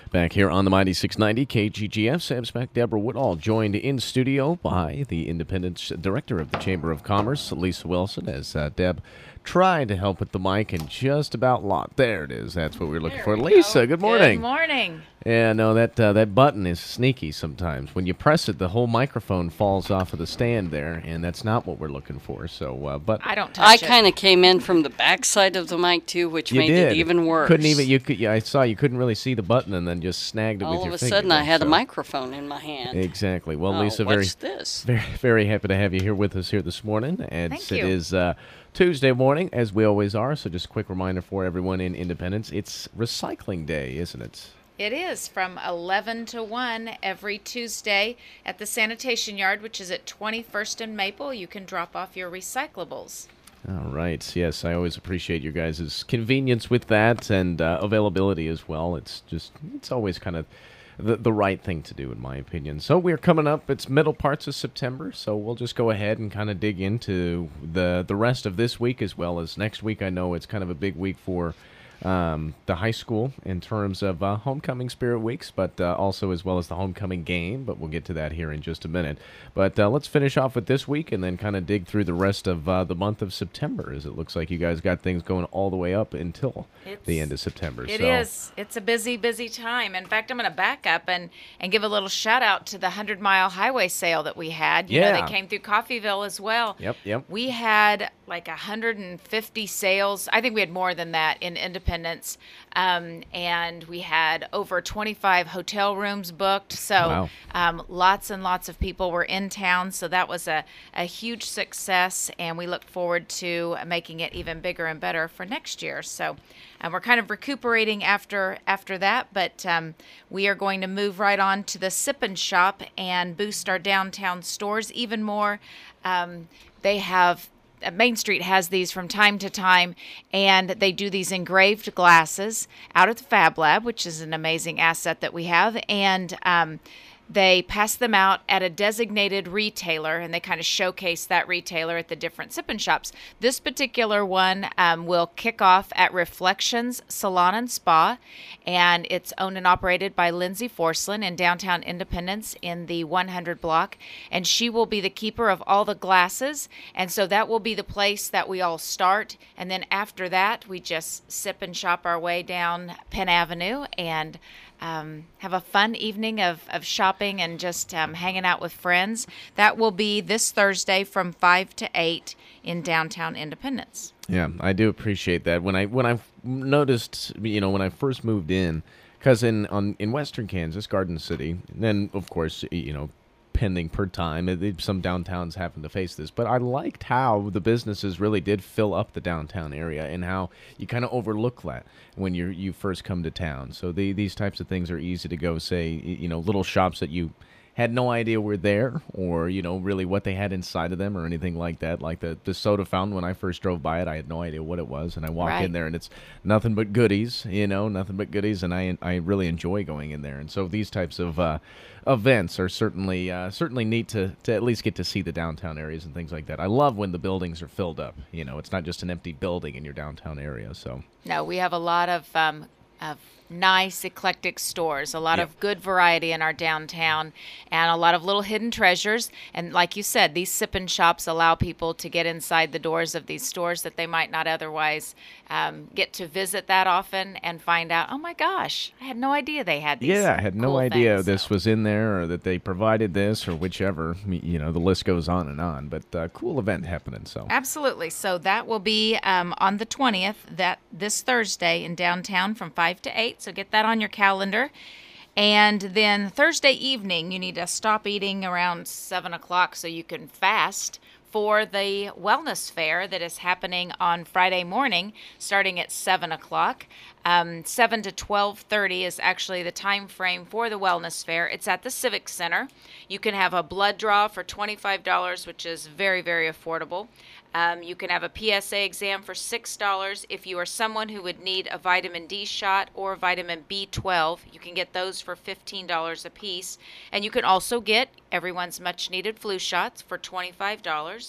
Back here on the Mighty 690 KGGF, Sam Smack, Deborah Woodall, joined in studio by the Independence Director of the Chamber of Commerce, Lisa Wilson, as Deb tried to help with the mic and just about locked. There it is. That's what we were looking for. Lisa, good morning. Good morning. Yeah, no, that button is sneaky sometimes. When you press it, the whole microphone falls off of the stand there, and that's not what we're looking for. So, but I don't touch it. I kind of came in from the backside of the mic too, which you made did. it even worse. Couldn't even I saw you couldn't really see the button, and then just snagged it with your finger. All of a sudden, I had a microphone in my hand. Exactly. Well, Oh, Lisa, what's this? very happy to have you here with us here this morning. And Thank it you. is Tuesday morning, as we always are. So just a quick reminder for everyone in Independence, it's Recycling Day, isn't it? It is from 11 to 1 every Tuesday at the Sanitation Yard, which is at 21st and Maple. You can drop off your recyclables. All right. Yes, I always appreciate your guys' convenience with that and availability as well. It's always kind of the right thing to do, in my opinion. So we're coming up. It's middle parts of September, so we'll just go ahead and kind of dig into the rest of this week as well as next week. I know it's kind of a big week for the high school in terms of homecoming spirit weeks, but also as well as the homecoming game, but we'll get to that here in just a minute. But let's finish off with this week and then kind of dig through the rest of the month of September, as it looks like you guys got things going all the way up until the end of September. It is. It's a busy, busy time. In fact, I'm going to back up and give a little shout out to the 100-mile highway sale that we had. You know, they came through Coffeyville as well. Yep. We had like 150 sales. I think we had more than that in Independence. And we had over 25 hotel rooms booked. So lots and lots of people were in town. So that was a huge success. And we look forward to making it even bigger and better for next year. So we're kind of recuperating after that. But we are going to move right on to the Sip and Shop and boost our downtown stores even more. They have... Main Street has these from time to time, and they do these engraved glasses out at the Fab Lab, which is an amazing asset that we have, and they pass them out at a designated retailer, and they kind of showcase that retailer at the different Sip and Shops. This particular one will kick off at Reflections Salon and Spa, and it's owned and operated by Lindsay Forslin in downtown Independence in the 100 block, and she will be the keeper of all the glasses, and so that will be the place that we all start, and then after that, we just sip and shop our way down Penn Avenue and have a fun evening of shopping and just hanging out with friends. That will be this Thursday from 5 to 8 in downtown Independence. Yeah, I do appreciate that. When I noticed, when I first moved in, because in Western Kansas, Garden City, then of course, pending per time. Some downtowns happen to face this, but I liked how the businesses really did fill up the downtown area and how you kind of overlook that when you first come to town. So these types of things are easy to go, say, little shops that you had no idea were there or, really what they had inside of them or anything like that. Like the soda fountain, when I first drove by it, I had no idea what it was. And I walked in there and it's nothing but goodies, nothing but goodies. And I really enjoy going in there. And so these types of events are certainly neat to at least get to see the downtown areas and things like that. I love when the buildings are filled up. It's not just an empty building in your downtown area. So no, we have a lot of nice, eclectic stores, a lot of good variety in our downtown, and a lot of little hidden treasures. And like you said, these sip and shops allow people to get inside the doors of these stores that they might not otherwise get to visit that often and find out, oh my gosh, I had no idea they had these. Yeah, I had no cool idea things, this was in there or that they provided this or whichever. The list goes on and on. But cool event happening. So absolutely. So that will be on the 20th, this Thursday in downtown from 5 to 8. So get that on your calendar. And then Thursday evening, you need to stop eating around 7 o'clock so you can fast for the wellness fair that is happening on Friday morning, starting at 7 o'clock. 7 to 12:30 is actually the time frame for the wellness fair. It's at the Civic Center. You can have a blood draw for $25, which is very, very affordable. You can have a PSA exam for $6. If you are someone who would need a vitamin D shot or vitamin B12, you can get those for $15 a piece. And you can also get everyone's much needed flu shots for $25.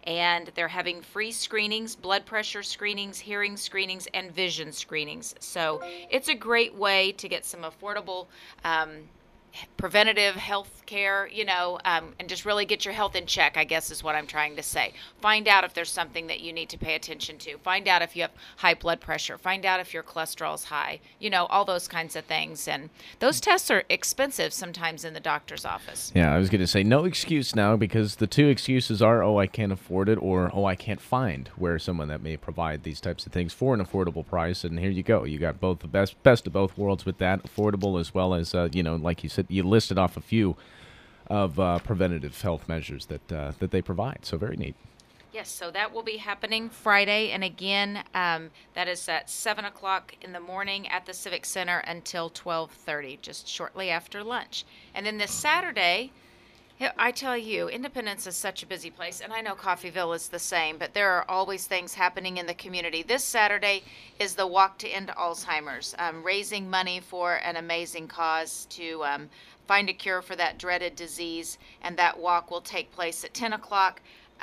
and they're having free screenings, blood pressure screenings, hearing screenings, and vision screenings. So it's a great way to get some affordable preventative health care, and just really get your health in check, I guess is what I'm trying to say. Find out if there's something that you need to pay attention to. Find out if you have high blood pressure. Find out if your cholesterol is high, all those kinds of things. And those tests are expensive sometimes in the doctor's office. Yeah, I was going to say no excuse now, because the two excuses are, oh, I can't afford it, or, oh, I can't find where someone that may provide these types of things for an affordable price. And here you go. You got both the best of both worlds with that, affordable as well as, like you said, you listed off a few of preventative health measures that they provide. So very neat. Yes, so that will be happening Friday, and again, that is at 7 o'clock in the morning at the Civic Center until 12:30, just shortly after lunch. And then this Saturday, I tell you, Independence is such a busy place, and I know Coffeyville is the same, but there are always things happening in the community. This Saturday is the Walk to End Alzheimer's, raising money for an amazing cause to find a cure for that dreaded disease, and that walk will take place at 10 o'clock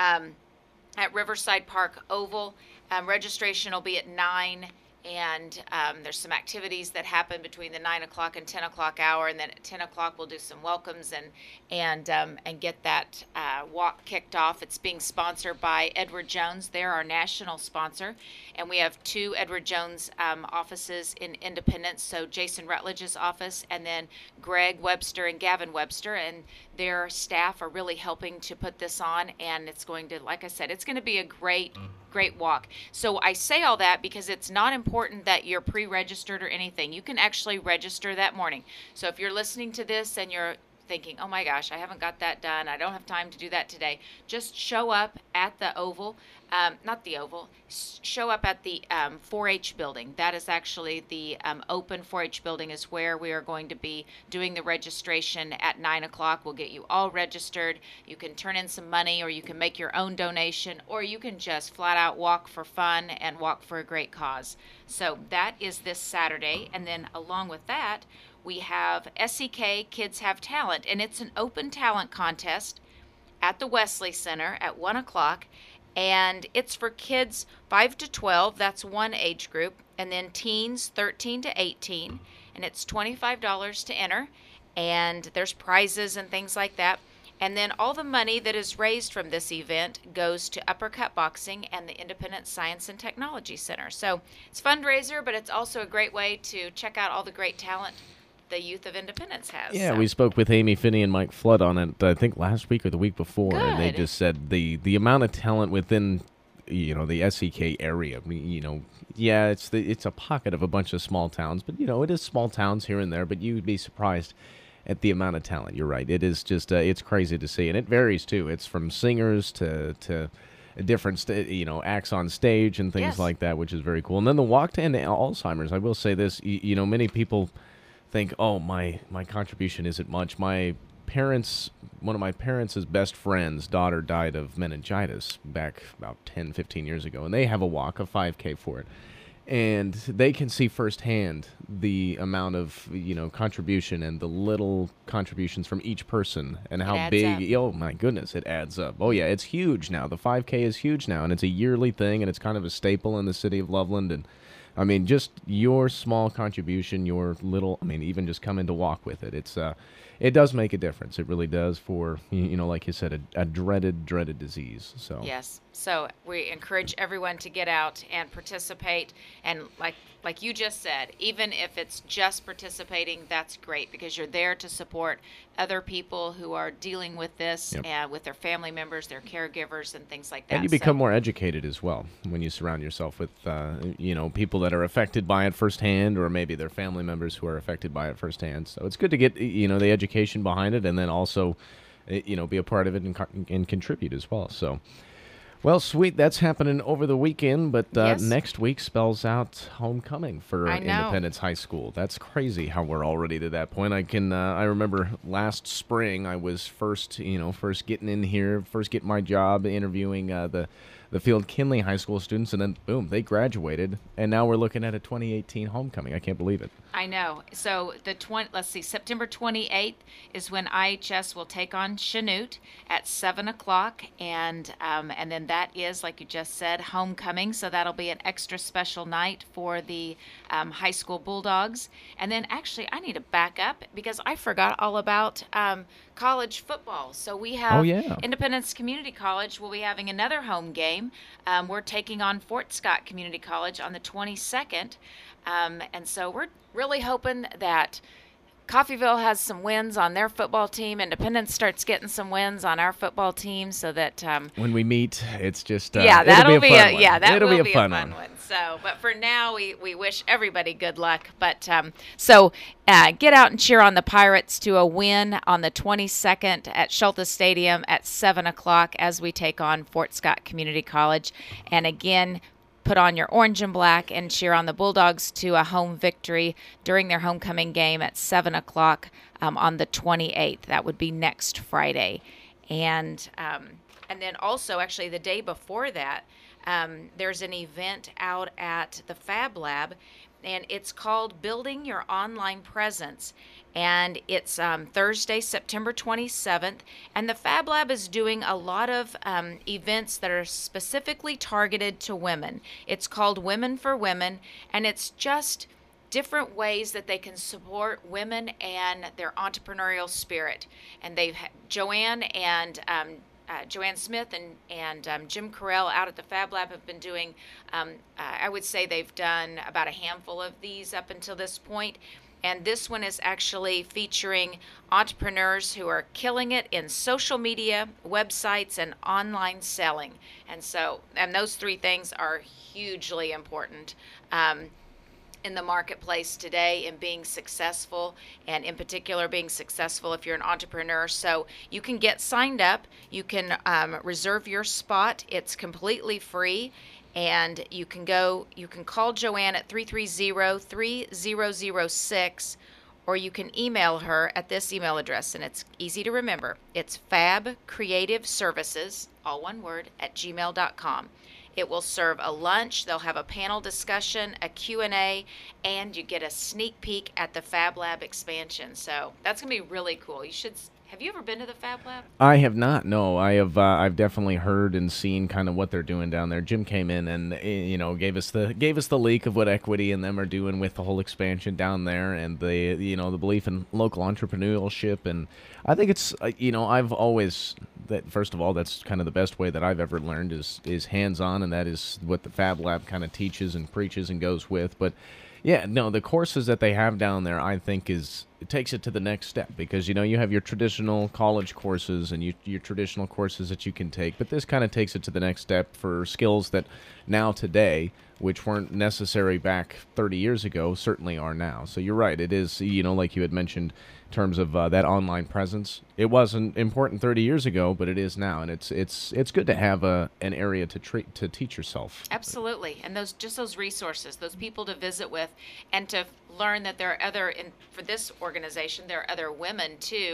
at Riverside Park Oval. Registration will be at 9, and there's some activities that happen between the 9 o'clock and 10 o'clock hour, and then at 10 o'clock we'll do some welcomes and get that walk kicked off. It's being sponsored by Edward Jones. They're our national sponsor, and we have 2 Edward Jones offices in Independence, so Jason Rutledge's office and then Greg Webster and Gavin Webster, and their staff are really helping to put this on, and it's going to, like I said, it's going to be a great walk. So I say all that because it's not important that you're pre-registered or anything. You can actually register that morning. So if you're listening to this and you're thinking, oh my gosh, I haven't got that done, I don't have time to do that today, just show up at the Oval, show up at the 4-H building. That is actually the open 4-H building is where we are going to be doing the registration at 9 o'clock. We'll get you all registered. You can turn in some money, or you can make your own donation, or you can just flat out walk for fun and walk for a great cause. So that is this Saturday, and then along with that, we have SEK Kids Have Talent, and it's an open talent contest at the Wesley Center at 1 o'clock, and it's for kids 5 to 12, that's one age group, and then teens 13 to 18, and it's $25 to enter, and there's prizes and things like that. And then all the money that is raised from this event goes to Uppercut Boxing and the Independence Science and Technology Center. So it's a fundraiser, but it's also a great way to check out all the great talent the Youth of Independence has. Yeah, we spoke with Amy Finney and Mike Flood on it, I think last week or the week before, Good. And they just said the amount of talent within the SEK area. Yeah, it's a pocket of a bunch of small towns, but it is small towns here and there. But you'd be surprised at the amount of talent. You're right. It is just it's crazy to see, and it varies too. It's from singers to different acts on stage and things like that, which is very cool. And then the Walk to End Alzheimer's. I will say this: many people think, oh, my contribution isn't much. One of my parents' best friends' daughter died of meningitis back about 10, 15 years ago, and they have a 5K for it. And they can see firsthand the amount of, contribution and the little contributions from each person and how big, oh my goodness, it adds up. Oh yeah, it's huge now. The 5K is huge now, and it's a yearly thing, and it's kind of a staple in the city of Loveland. And I mean, just your small contribution, even just coming to walk with it. It does make a difference. It really does for, like you said, a dreaded disease. So yes. So we encourage everyone to get out and participate. And like you just said, even if it's just participating, that's great, because you're there to support other people who are dealing with this and with their family members, their caregivers, and things like that. And you become more educated as well when you surround yourself with, people that are affected by it firsthand, or maybe their family members who are affected by it firsthand. So it's good to get, the education behind it, and then also, be a part of it and contribute as well. So, well, sweet. That's happening over the weekend, but next week spells out homecoming for Independence High School. That's crazy how we're already to that point. I remember last spring I was first getting in here, first getting my job interviewing the the Field Kinley High School students, and then boom, they graduated, and now we're looking at a 2018 homecoming. I can't believe it. I know. So September 28th is when IHS will take on Chanute at 7:00, and then that is, like you just said, homecoming. So that'll be an extra special night for the high school Bulldogs. And then actually, I need to back up because I forgot all about college football. So we have Independence Community College will be having another home game. We're taking on Fort Scott Community College on the 22nd. And so we're really hoping that Coffeyville has some wins on their football team. Independence starts getting some wins on our football team, so that when we meet, it's just that'll be a fun one. So, but for now, we wish everybody good luck. But get out and cheer on the Pirates to a win on the 22nd at Schultes Stadium at 7:00 as we take on Fort Scott Community College, and again, put on your orange and black and cheer on the Bulldogs to a home victory during their homecoming game at 7:00 on the 28th. That would be next Friday. And then also, actually, the day before that, there's an event out at the Fab Lab, and it's called Building Your Online Presence. And it's Thursday, September 27th. And the Fab Lab is doing a lot of events that are specifically targeted to women. It's called Women for Women, and it's just different ways that they can support women and their entrepreneurial spirit. And they've Joanne Smith and Jim Carell out at the Fab Lab have been doing, I would say they've done about a handful of these up until this point. And this one is actually featuring entrepreneurs who are killing it in social media, websites, and online selling. And those three things are hugely important in the marketplace today in being successful, and in particular being successful if you're an entrepreneur. So you can get signed up. You can reserve your spot. It's completely free. And you can call Joanne at 330-3006, or you can email her at this email address, and it's easy to remember. It's fabcreativeservices, all one word, @gmail.com. It will serve a lunch. They'll have a panel discussion, a Q&A, and you get a sneak peek at the Fab Lab expansion. So that's going to be really cool. Have you ever been to the Fab Lab? I have not. No, I have. I've definitely heard and seen kind of what they're doing down there. Jim came in and gave us the leak of what Equity and them are doing with the whole expansion down there, and the belief in local entrepreneurship. And I think it's I've always that first of all, that's kind of the best way that I've ever learned is hands on, and that is what the Fab Lab kind of teaches and preaches and goes with. But yeah, no, the courses that they have down there, I think it takes it to the next step, because you have your traditional college courses and your traditional courses that you can take, but this kind of takes it to the next step for skills that now today, which weren't necessary back 30 years ago, certainly are now. So you're right, it is, like you had mentioned in terms of that online presence. It wasn't important 30 years ago, but it is now, and it's good to have an area to teach yourself. Absolutely, and those resources, those people to visit with, and to learn that there are for this organization, there are other women too,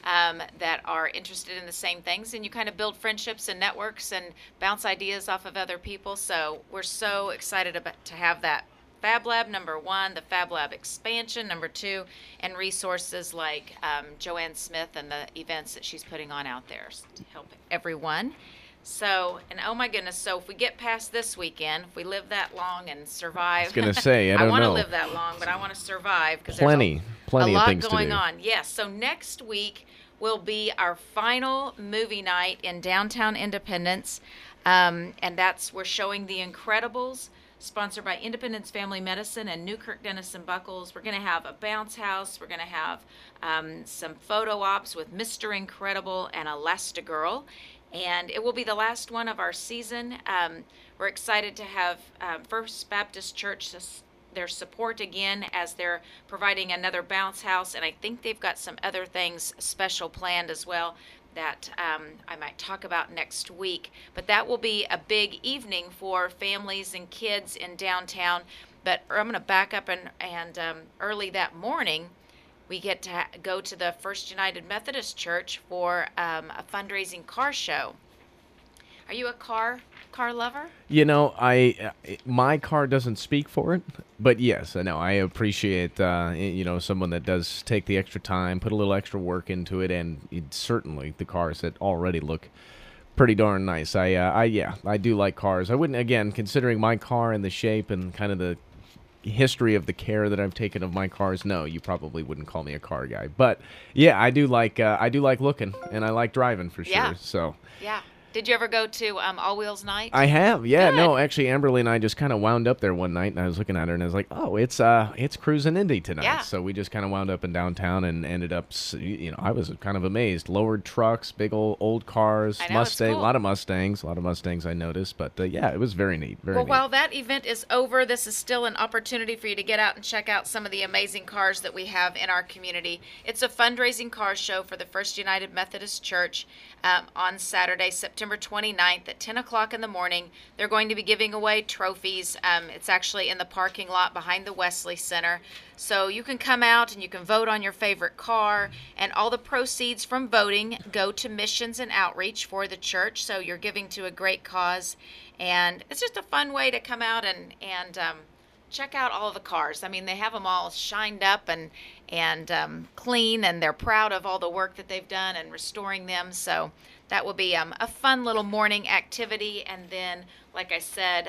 that are interested in the same things, and you kind of build friendships and networks and bounce ideas off of other people. So we're so excited to have that Fab Lab, number one, the Fab Lab expansion, number two, and resources like Joanne Smith and the events that she's putting on out there to help everyone. So, and oh my goodness, so if we get past this weekend, if we live that long and survive. I was going to say, I want to live that long, but I want to survive, because plenty a lot of things going to do. on. Yes, so next week will be our final movie night in downtown Independence, and we're showing The Incredibles, sponsored by Independence Family Medicine and Newkirk Denison Buckles. We're going to have a bounce house. We're going to have some photo ops with Mr. Incredible and Elastigirl. And it will be the last one of our season. We're excited to have First Baptist Church their support again, as they're providing another bounce house. And I think they've got some other things special planned as well that I might talk about next week. But that will be a big evening for families and kids in downtown. But I'm going to back up and early that morning, we get to go to the First United Methodist Church for a fundraising car show. Are you a car car lover? My car doesn't speak for it, but yes, I know I appreciate someone that does take the extra time, put a little extra work into it, and certainly the cars that already look pretty darn nice. I do like cars. I wouldn't, again, considering my car and the shape and kind of the history of the care that I've taken of my cars, no, you probably wouldn't call me a car guy. But yeah, I do like looking, and I like driving for sure. Yeah. So yeah. Did you ever go to All Wheels Night? I have, yeah. Good. No, actually, Amberly and I just kind of wound up there one night, and I was looking at her, and I was like, "Oh, it's Cruising Indy tonight." Yeah. So we just kind of wound up in downtown and ended up, I was kind of amazed. Lowered trucks, big old cars, I know, Mustang, it's cool. a lot of Mustangs I noticed, but yeah, it was very neat. Very Well, neat. while that event is over, this is still an opportunity for you to get out and check out some of the amazing cars that we have in our community. It's a fundraising car show for the First United Methodist Church on Saturday, September 29th at 10 o'clock in the morning. They're going to be giving away trophies. It's actually in the parking lot behind the Wesley Center. So you can come out and you can vote on your favorite car, and all the proceeds from voting go to missions and outreach for the church. So you're giving to a great cause, and it's just a fun way to come out and check out all of the cars. I mean, they have them all shined up and clean, and they're proud of all the work that they've done and restoring them. So that will be a fun little morning activity. And then, like I said,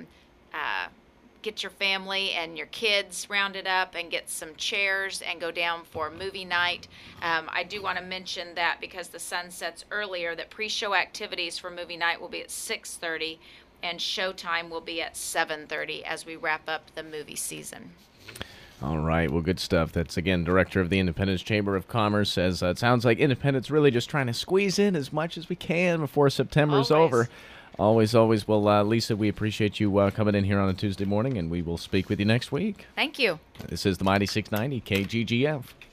get your family and your kids rounded up and get some chairs and go down for movie night. I do want to mention that because the sun sets earlier, that pre-show activities for movie night will be at 6:30 and showtime will be at 7:30 as we wrap up the movie season. All right, well, good stuff. That's, again, Director of the Independence Chamber of Commerce, says it sounds like Independence really just trying to squeeze in as much as we can before September's over. Always. Well, Lisa, we appreciate you coming in here on a Tuesday morning, and we will speak with you next week. Thank you. This is the Mighty 690 KGGF.